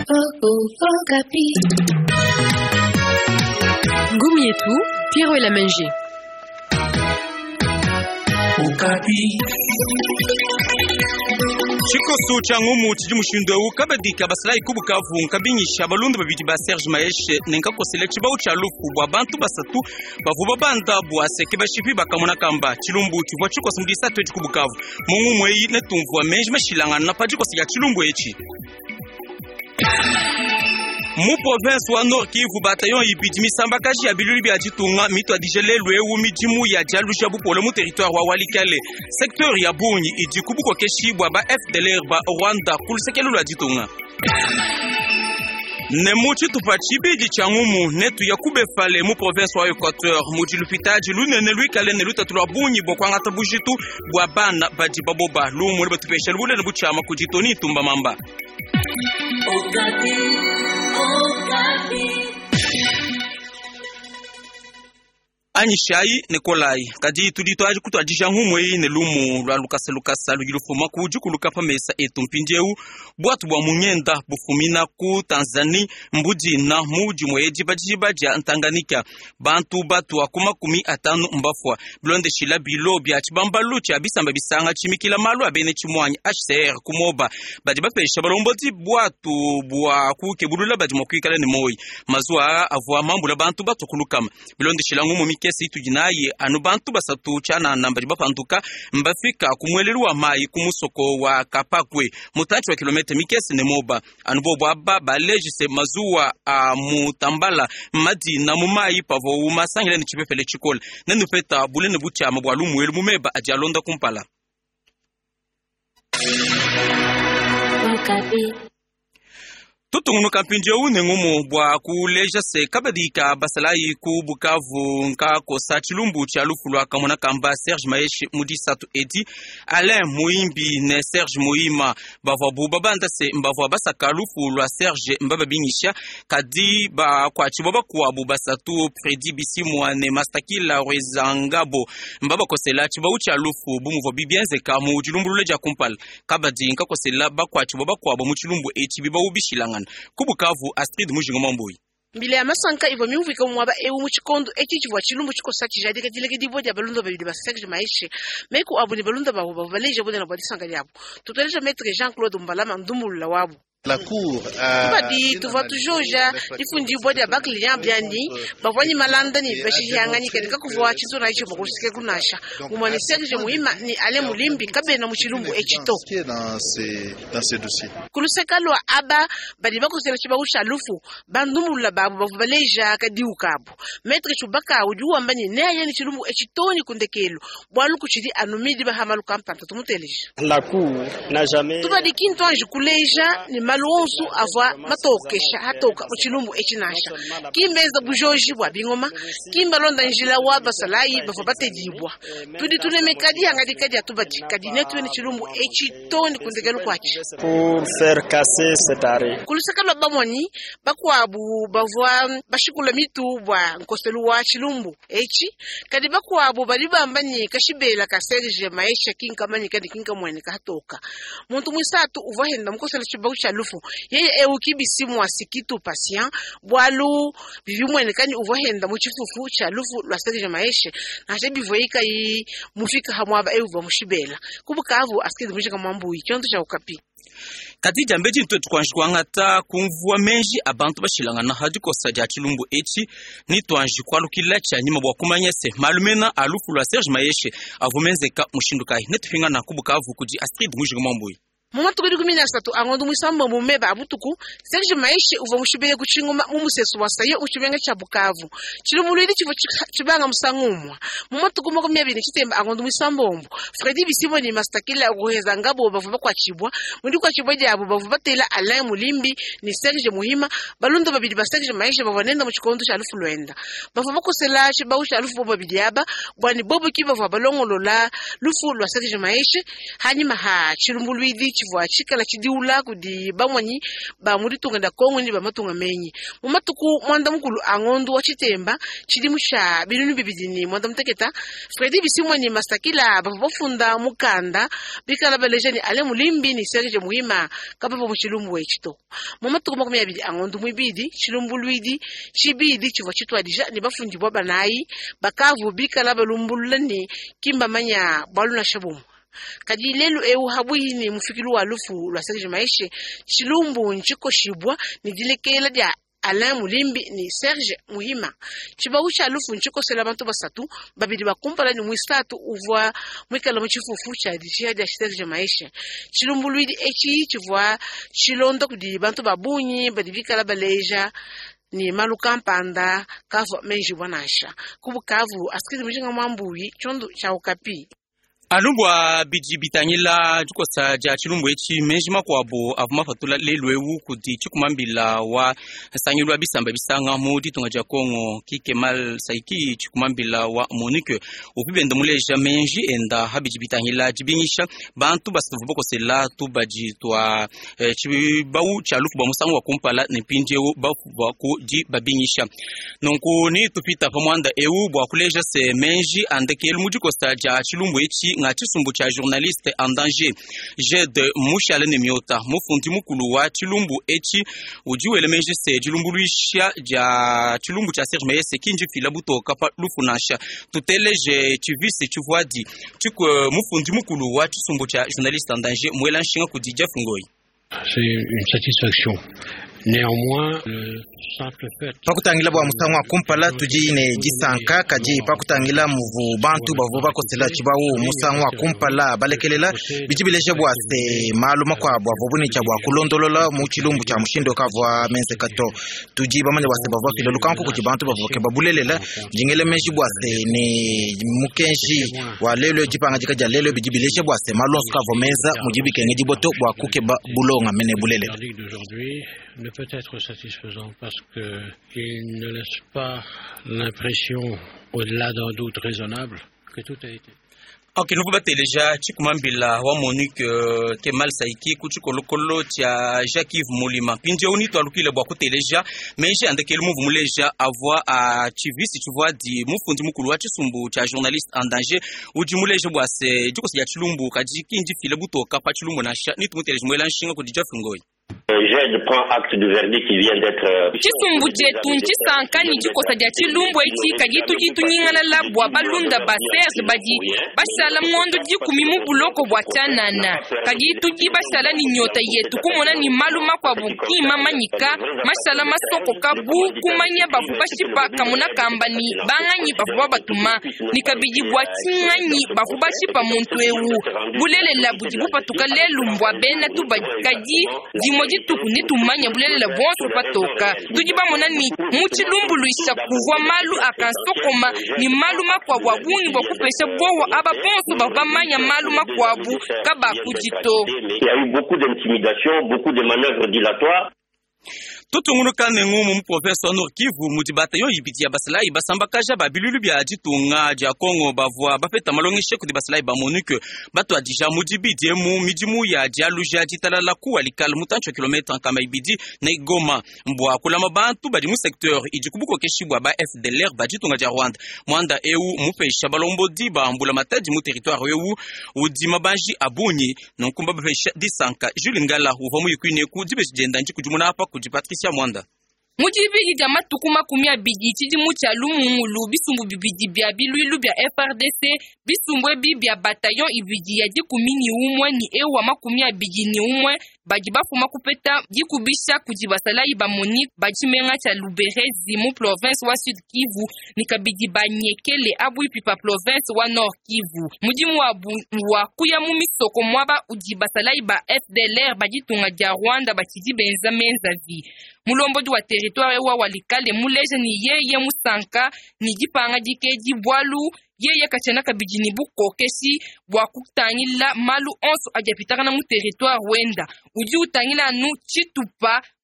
Ngumi yetu, Pierrot et la Manger. Chikosu changumu chijimushindo ukabadika basalai kubukavu nkabinyisha balundu babidi ba Serge Maeshe nenka kosele chibau cha lufu bwa bantu basatu bavuba banda bwa seke bashipi bakamona kamba chilumbu chivwa chikosu mdisatu echi kubukavu mungu mweyi netumvwa menji mashilanga na pajikosi ya chilumbu echi. Mu province wa Nord Kivu bataillon ibidi misamba kaji ya biluli bya jitunga mito adijele lwewu mijimu ya jalusha bupolo mu territoire wa Walikale secteur ya Bunyi idi kubuko keshi bwa ba FDLR ba Rwanda kulsekelu la jitunga. Nemuchi tupachibidi changumu netu ya kubefale mu province wa Equateur mujilupitaji lunene luikale nelutatulwa Bunyi bokwanga tabujitu bwa bana baji baboba lumu lebetupesha lubule nebuchama kujitoni tumba mamba. Anyishai Nikolai kadi tudito aji kutu ajija humwe ne lumu lwa lukasa lugilufuma kujukuluka pamesa etumpinjeu bwatu bwa munyenda bufumina ku Tanzania mbudi na muji mweji bajibaja Tanganyika bantu batu akuma 50 mbafwa blonde shila bilo bya chibambalu cha bisamba bisanga chimikila malu abene chimwanya HCR kumoba badi bapesha balomboti bwatu bwa kukebulula badi mokwikala ne moyi mazwa avwa mambula bantu batu kulukama blonde shila ngumu kesi tujinaye anu bantu basatu chana namba bapanduka mbafika kumweleru wa mai kumusoko wa Kapakwe mutachi wa kilomita mikesi nemoba anu bobo aba balejise mazuwa mutambala madi na mumai pavo umasangile ni chipepele chikola nenu peta bulene bucha mabwalu mwelu mumeba ajalonda kumpala. Tutungunu kampinje une ngumu bwa kuleja se kabadika basalai ku Bukavu nka kosa chilumbu cha lufu lwa kamona kamba Serge Maeshe mudisatu edi Alain Muimbi ne Serge Muima bavabu babanda se mbavwa basaka lufu lwa Serge mbaba binyisha kadi ba kwa chiboba kwa basatu Fredi Bisimwa ne Mastakila Rezangabo mbaba kosela chiba ucha lufu bumuvo bibienze kamu chilumbu leja kumpal kabadi nka kosela ba kwa chiboba kwa mu chilumbu eti biba ubishilanga Kubukavu Astrid Mujingo Mamboyi. Mbile ya masanka ivo miuvika mwaba ewu mchikondo eki chivwa chilumbu chiko sachi jadika dileke diboja balunda babidi ba Serge Maeshe meku abu ni balunda babu babaleje bode na bodi sanga yabu tutaleja maître Jean-Claude Mbalama ndumulula wabu. La cour Badi tuva tujoja difundi bodi ba client byani bavani malanda ni bashihanga ni kadika kuvwa chizo na icho bakusike kunasha umani Serge Muima ni ale mulimbi kabe na muchilumbu echito dans ces dossiers kulusekalwa aba badi bakosela chibausha lufu bandumula babu bavaleja kadiukabu maître Chubaka ujuwa mbani neye ni chilumbu echitoni kundekelo bwalu kuchidi anumidi bahamalu kampanta tumuteleja. La cour n'a jamais tubadi kinto anju kuleja ni malonsu avwa matokesha hatoka uchilumbu echinasha kimbeza bujoji bwa bingoma kimbalonda njila wa basalai bafabate dibwa tudi tunemekadi hangadikadi atubati kadi netu ni chilumbu echitoni kundegelu kwachi pour faire casser cet arrêt kulusakala bamoni bakwabu bavwa bashikula mitu bwa nkoselu wa chilumbu echi kadi bakwabu balibambani kashibela ka Serge Maeshe kinkamani kadi kinkamwene kahatoka muntu mwisatu uvahenda mkoselu chibagu cha lufu yeye ewuki bisimu asikitu patient bwalu bivimwene kani uvahenda muchifufu cha lufu lwa Serge Maeshe na chebivoika yi mufika hamwaba euva mushibela Kubukavu Astrid Mujingo Mamboyi chonto cha Okapi. Kadija mbeji ntuetu kwanjikuangata kumvua menji abantu bashilanga na hadi kosa ja chilumbu echi ni twanji kwa lukila cha nyima bwa kumanyese malumena alufu lwa Serge Maeshe avumenzeka mushindukai netufinga na Kubukavu kuji Astrid Mujingo Mamboyi. Mama tukudi 13 angondu musamba mumeba abutuku Serge Maeshe uva mushibeye kuchingoma mumusesu wasaye uchibenga cha Bukavu chilumulidi chivo chibanga musangumwa mama tukuma ko myabini chitemba angondu musamba ombo Fredi Bisimwa ni Mastakila Rezangabo bavuba kwa chibwa mundi kwa chibwa jabo bavuba tela Alain Mulimbi ni Serge Muhima balundo babidi ba Serge Maeshe bavanenda mu chikondo cha lufu lwenda bavuba ko sela chibawu cha lufu boba bidiaba bwani bobo kiba balongolola lufu lwa Serge Maeshe hanyuma ha chilumulidi chivwa chikala chidiula kudi bamwanyi ba muri tunganda kongo ni ba matunga menyi mumatuku mwanda mukulu angondo wa chitemba chidi musha binunu bibidini mwanda mteketa Fredi bisimwani masakila bafunda mukanda bikala balejani ale mulimbi ni Serge Muhima kapapo muchilumbu wechito mumatuku makumi abidi angondo mwibidi chilumbu luidi chibidi chivwa chitwa dija ni bafundi bwa banayi bakavu bikala balumbulani kimba manya baluna shabumu kadi lelu eu habuhi ni mufikilu wa lufu lwa Serge Maeshe chilumbu nchiko shibwa ni dilekela dia Alain Mulimbi ni Serge Muhima chibausha lufu nchiko sela bantu basatu babidi bakumpala ni mwisatu uvwa mwikala mchifufu cha dijia dia Serge Maeshe chilumbu luidi echi chivwa chilondo kudi bantu babunyi badibikala baleja ni maluka mpanda kavu menji wanasha kubu kavu askiri mjinga mwambuyi chondo cha Okapi alumbwa biji bitanyila jukosa ja chilumbu echi menji makwabo avuma fatula lelwewu kudi chikumambila wa sanyilwa bisamba bisanga mu ditunga ja Kongo Kemal Saiki chikumambila wa Monique ubibenda muleja menji enda habiji bitanyila jibinyisha bantu basuvuboko sela tubaji twa chibawu cha lufu ba musango wa kumpala nepinjewo bafu ko di babinyisha nonko ni tupita pamwanda ewu bwa kuleja se menji andeke mujikosa ja chilumbu echi nga chisumbu cha journaliste en danger Jed Mushale Nemiota mufundi mukulu wa chilumbu echi ujiwele menje se chilumbu luisha ja chilumbu cha Serge Maeshe kinji filabuto kapa lufunasha tuteleje chivisi chuvwadi chiko mufundi mukulu wa chisumbu cha journaliste en danger mwela nshinga kudija fungoi. C'est une satisfaction. Néanmoins, le simple fait pakutangila bwa musango kumpala tujine jisanka kaji pakutangila muvu bantu bavuba ko sela chibawo musango kumpala balekelela bijibileje bwa se maluma kwa bwa vubuni cha bwa kulondolola mu chilumbu cha mushindo kavwa menze kato tujiba manje bwa se bava kilolu kanko ku chibantu bavuke babulelela jingele menji bwa se ne mukenji wa lelo jipanga jikaja lelo bijibileje bwa se malonso kavwa menza mujibike ngejiboto bwa kuke bulonga mene bulelela ne peut être satisfaisant parce que il ne laisse pas l'impression, au-delà d'un doute raisonnable, que tout a été. Ok, nous pouvons téléja chikumambila wa Monique Kemal Saiki kuchikolokolo cha Jacques Mulima pinje unito alukile bwa kuteleja menje andeke lumu muleja avwa a chivisi chuvwa di mufundi mukulu wa chisumbu cha journaliste en danger uji muleja bwa se jikosi ya chilumbu kajiki inji file buto kapa chilumbu na sha nitu muteleja mwela nshinga kudija fungoi. Je prends acte du verdict qui vient d'être chisumbu jetu nchisanka ni jikosa ja chilumbu echi kajitu jitu nyingana la bwa balunda ba Serge badi bashala mwondo jikumi mu buloko bwa chanana kajitu jibashala ni nyota yetu kumona ni maluma kwa bukima manyika mashala masoko kabu kumanya bafu bashipa kamuna kambani banganyi bafu batuma nikabiji bwa chinganyi bafu bashipa muntu ewu bulele la bujibu patuka lelumbwa bena tubakaji jimoji tukuni tumanya bulele la bonso patoka tujiba mona ni muchilumbu luisha kuwa malu akansokoma ni malu makwa bwa bungi bwa kupesha bowo aba bonso bavamanya malu makwa bu kaba kujito. Il y a eu beaucoup d'intimidation, beaucoup de manœuvres dilatoires. Tutungunu kane ngumu professeur Nord Kivu mudibata yo yibiti ya basalai basamba kaja babilulu bya jitunga ja Kongo bavwa bafeta malongishe kudi basalai ba Monique bato adija mudibidi mu midimu ya dialuja jitalala ku alikal mutancho kilometre kama ibidi na Igoma mbwa kula mabantu badi mu secteur ijikubuko keshibwa ba FDLR bajitunga ja Rwanda mwanda eu mupesha balombo diba mbula matadi mu territoire eu udima banji abunyi nonkumba bafesha disanka Jules Ngala uva mu yikuine ku dibeje jenda nji kujumuna hapa kujipatrisha Mwanda mujibiri jama tukuma kumia bigi chidi mucha lumulu bisumbu bibidi bia biluilu bia FRDC bisumbwe bibia bataillon ibidi ya jikumini umwe ni ewa makumia bigi ni umwe bajibafu makupeta jikubisha kujibasala iba Monique bajimenga cha Luberezi mu province wa Sud Kivu nikabidi banyekele abu ipipa province wa Nord Kivu mujimu wa kuya mu misoko mwaba ujibasala iba FDLR bajitunga ja Rwanda bachidi benza menzazi mulombo wa territoire wa walikale muleje ni yeye musanka ni jipanga jikeji bwalu yeye kachana kabijini buko kesi bwa kutangila malu onso ajapitaka na mu territoire wenda uji utangila nu chitupa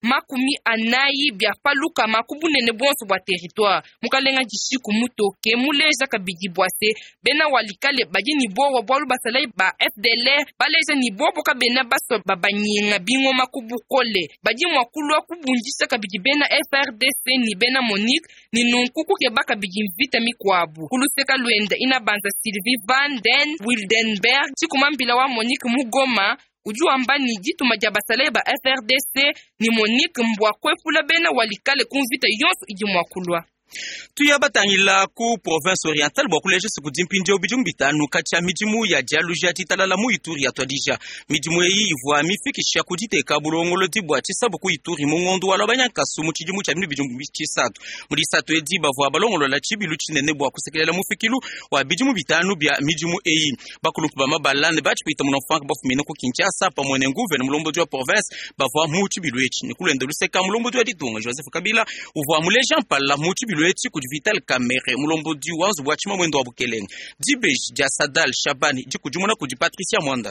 makumi anayi bia paluka makubunene bonso bwa territoire mukalenga jishiku mutoke muleja kabidi bwase bena walikale baji ni bowa bwalu basalai ba FDLR baleja ni bobo kabena baso babanyinga bingo makubukole baji mwakulwa kubunjisa kabidi bena FRDC ni bena Monique ni nunkuku ke baka bidi mvita mikwabu kuluseka Luenda inabanza Sylvie Van Den Wildenberg chikumambila wa Monique Mugoma uju ambani jitu majabasale ba FRDC ni Monique Mbwakwefula bena walikale kumvita yonsu iji mwakulwa. Tuya batangila ku province orientale bwa kuleje sikudimpinje obijumu bitanu kacha mijimu ya Dialuja titalala mu Ituri ya Twadija mijimu eyi ivwa mifikisha kuditeka bulongolo dibwa chisabu ku Ituri mungondo wala banyankasu mu chijimu cha bijumu bichisatu muri satu edi bavwa balongolo la chibilu chinene bwa kusekelela mufikilu wa bijumu bitanu bya mijimu eyi bakulupu ba mabalane bachipita munofanga bafumine ku Kinshasa pamwene nguve na mulombo wa province bavwa mu chibilu echi nikulende luseka mulombo wa Ditunga Joseph Kabila uvwa muleja mpala mu chibilu echi ku Vital Kamere mulombo di wanzu bwachima mwendo wa Bukeleng Dibej Jasadal Shabani jikujumuna kuji Patricia Mwanda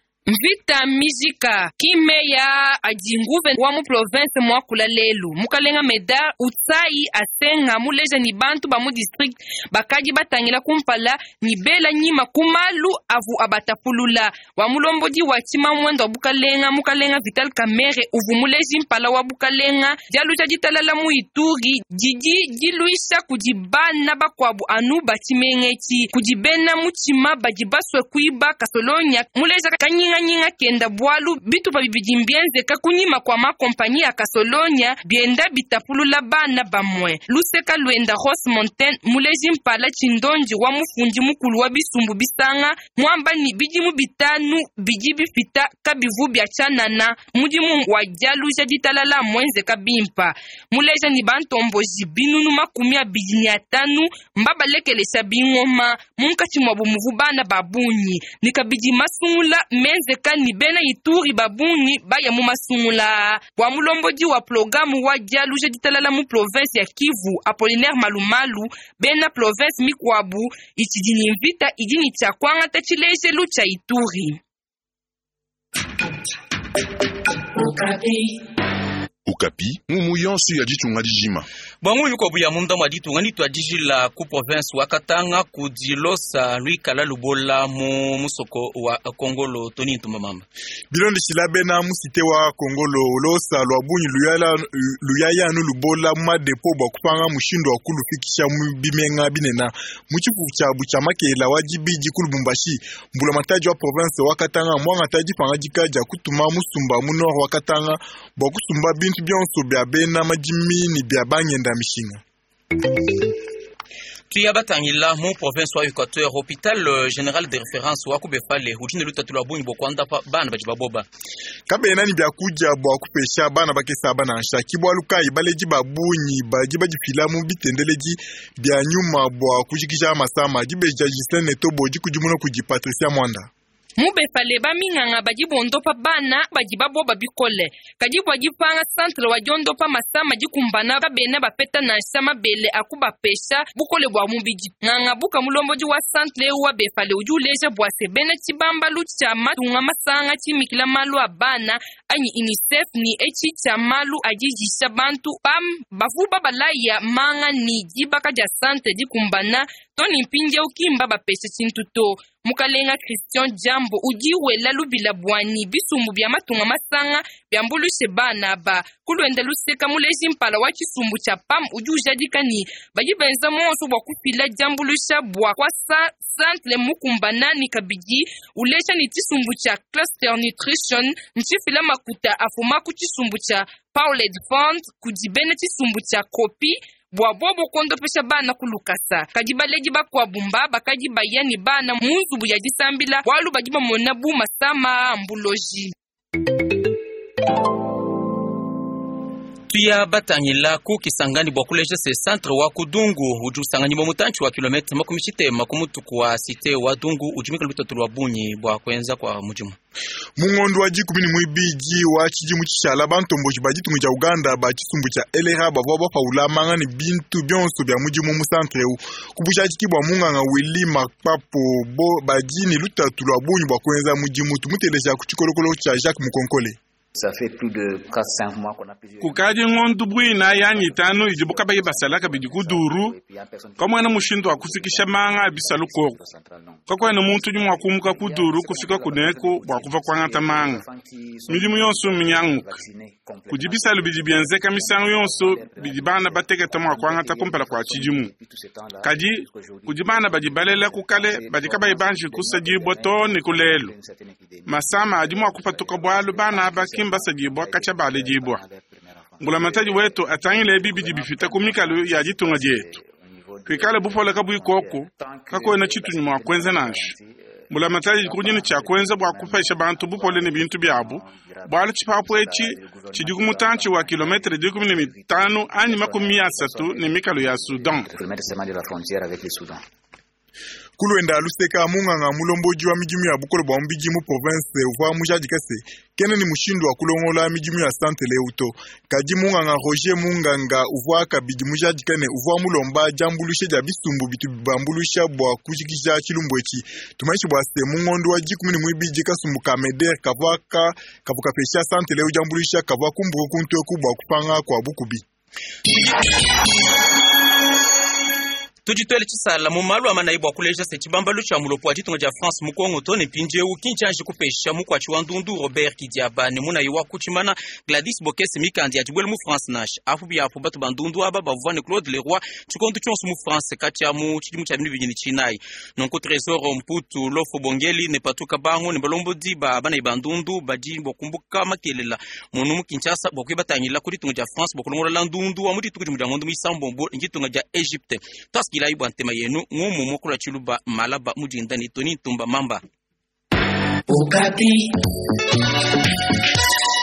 Mvita mizika kimeya ajinguve wa mu province mwakula lelu mukalenga meda utsai asenga muleja ni bantu ba mu district bakaji batangila kumpala ni bela nyima kumalu avu abatapulula wa mulombodi wa chima mwendo wa Bukalenga mukalenga Vital Kamere uvu muleji mpala wa Bukalenga Dialuja jitalala mu Ituri jiji jiluisha kujibana bakwabu anu batimengechi kujibena muchima bajibaswe kuiba kasolonya muleja kanyinga nyinga kenda bwalu bitu babijimbienze kakunyima kwa makompanyia kasolonya bienda bitapulula bana bamwe luseka Luenda Ross Mountain muleji mpala chindonji wa mufundi mukulu wa bisumbu bisanga mwamba ni bijimu bitanu bijibi fita kabivu bya chanana mujimu wa Dialuja ditalala mwenze kabimpa muleja ni bantombo jibinunu makumi abijini atanu mbaba lekelesha bingoma munkachi mwabu muvubana babunyi nikabiji masungula menze kani bena Ituri babunyi baya mu masungula wa mulombodi wa programu wa Dialuja ditalala mu province ya Kivu Apollinaire Malumalu bena province mikwabu ichidini mvita idini chakwanga tachileje lucha Ituri. Ukapi mumuyonsu ya Ditunga dijima Bangu yuko buya munda mwa Ditunga ni twadijila ku province wa Katanga ku dilosa Luikala Lubola mu musoko wa Kongolo Toni Ntumamamba Bilondi silabe na musite wa Kongolo losa lwabunyi luyaya anu Lubola ma depo bwa kupanga mushindo wa kulu fikisha bimenga binena muchiku cha buchamakela wajibi jikulu Bumbashi mbula mataji wa province wa Katanga mwanga taji panga jikaja kutuma musumba munor wa Katanga bwa kusumba bintu byonso bya bena majimi ni bya banyenda mishinga Tuya batangila mu province wa Equateur hôpital général de référence wa kubefale hujine lutatula bunyi bokwanda pa bana bajibaboba kabena ni bya kuja bwa kupesha bana bakesa bana nshaki bwa lukai baleji babunyi bajiba jifilamu bitendeleji bya nyuma bwa kujikisha masama jibeja Justin Netobo jikujumuna kuji Patricia Mwanda Mubefale baminganga bajibondo pa bana bajibabo babikole kajibu ajipanga centre wajondo pa masama jikumbana kabena bapeta na shama bele akuba pesha bukole bwa mubiji nganga buka mulomboji wa centre wa befale ujuleje bwa sebena chibamba lucha matunga masanga chimikila malu abana anyi UNICEF ni echi cha malu ajijisha bantu pam bafuba balaya manga ni jibaka ja centre jikumbana Toni mpinje ukimba bapesha chintuto mukalenga Christian Jambo ujiwela lubila bwani bisumbu bya matunga masanga byambulushe bana ba kulwenda luseka muleji mpala wa kisumbu cha pam ujuja dikani bajibenza monso bwa kufila jambulusha bwa kwa centre mukumbana ni kabiji ulesha ni tisumbu cha Cluster Nutrition nchifila makuta afuma ku tisumbu cha Pauled Fund kujibena tisumbu cha Kopi Bwabobo kondo pesha bana kulukasa kajibaleji bakwa bumba bakajiba yani bana munzubu ya disambila walu bajiba monabu masama mbuloji Tuya batangila ku Kisangani bwa kuleje se centre wa Kudungu uju sangani mo mutanchi wa kilometre makumishite makumutuku wa site wa Dungu ujumika lubitatu lwa bunyi bwa kwenza kwa mujimu Mungondo wa jikumini mwibiji wa chijimu chishala bantombo chibajitungu cha Uganda ba chisumbu cha elera bavwa paula manga ni bintu byonso bya mujimu mu centre u kubusha chikibwa munganga wili makpapo bo bajini lutatu lwa bunyi bwa kwenza mujimu tumutelesha kuchikolokolo cha Jacques Mukonkole Ça fait plus de 4-5 mois qu'on a plusieurs. Kukaji ngondu bwina yani tano ijibuka bagi basalaka bijikuduru. Kama na mushindo akufikisha manga bisaluko. Kwa na muntu nyuma kumuka kuduru kufika kuneko bakuva kwangata manga. Midimu yonso minyanguka. Kujibisa lubijibianze kamisango yonso bijibana bateke tamwa kwangata kumpala kwa chijimu. Kaji kujibana bajibalela kukale bajikaba ibanji kusajibo to nikulelo. Masama adimu akupatuka bwalu bana abakimba sajibwa kacha bale jibwa. Ngulamataji wetu atangile bibi jibifita kumikalu ya jitunga jetu. Kwikale bufola kabu ikoko kako ena chitu nyuma kwenze nashi. Ngulamataji kujini cha kwenze bwa kupesha bantu bupole ni bintu byabu. Bwala chipapu echi chidikumutanchi wa kilometre 15 ani makumi asatu ni mikalu ya Sudan. Kuluenda luseka munganga mulomboji wa mijimu ya bukolo bwa mbijimu province uva mujadikase kene ni mushindo wa kulongola mijimu ya Sante Leuto kaji munganga Roger Munganga uva kabiji mujadikane uva mulomba jambulushe ja bisumbu bitu bambulusha bwa kujikija chilumbwechi tumaishi bwa se mungondo wa jikumini mwibiji kasumbu kameder kavaka kavuka pesha Sante Leu jambulusha kavakumbu kuntu kubwa kupanga kwa bukubi. Tujitwele chisala mu malu amanaibu akuleja se chibambalu cha mulopo ajitunga ja France mukongo tone pinje ukinjanji kupesha mukwa chiwandundu Robert Kidiaba ni muna yiwa kuchimana Gladys Bokesi mikandi ajibwele mu France nash afu bia afu batu bandundu aba bavwane Claude Leroy chikondu chonsu mu France kati ya mu chidimu cha binu bijini chinai nonko Trésor Mputu Lofo Bongeli ne patuka bango ne balombo diba bana ibandundu baji bokumbuka makelela munu mu Kinshasa bokwibatanyila kuri tunga ja France bokulongola landundu amudi tukujimu ja ngondu misambombo ngitunga ja Egypte ila ibu antema yenu ngumu mokula chiluba malaba mujindani Tony Tumba Mamba. Okapi.